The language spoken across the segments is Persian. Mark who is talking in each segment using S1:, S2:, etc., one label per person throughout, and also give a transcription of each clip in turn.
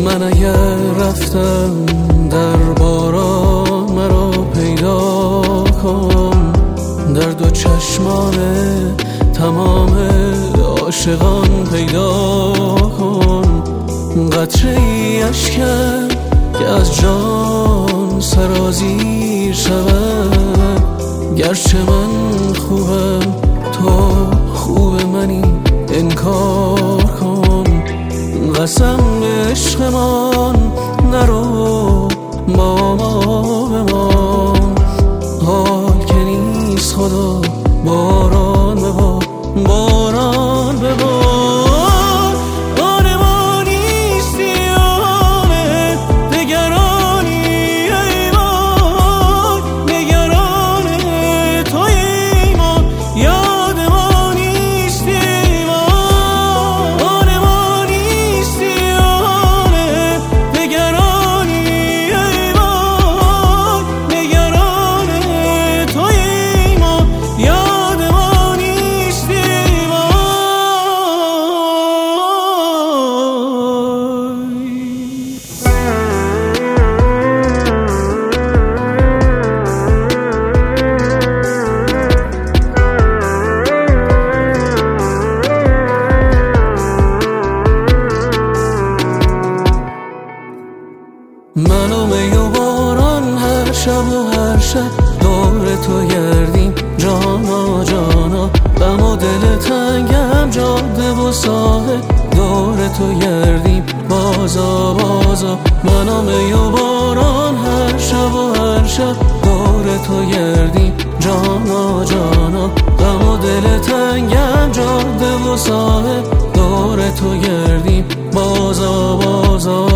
S1: من اگر رفتم در باران مرا پیدا کن، در دو چشمان تمام عاشقان پیدا کن. قطره‌ای اشکم که از جان سرازیر شود، گرچه من خوبم تو خوب منی انکار کن. قسم به عشقمان نرو با ما بمان، حال که نیست خدا باران ببار باران ببار. من و می و باران هر شب و هر شب دور تو گردیم جانا جانا. غم و دل تنگم جاده و ساحل دور تو گردیم بازا بازا. من و می و باران هر شب و هر شب دور تو گردیم جانا جانا. غم و دل تنگم جاده و ساحل دور تو گردیم بازا بازا.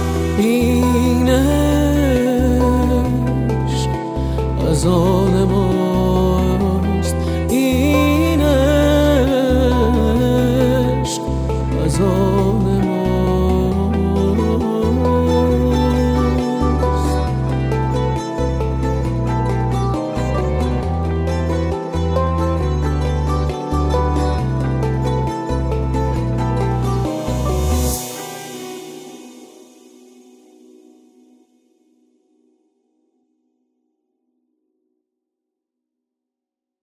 S1: از آن ما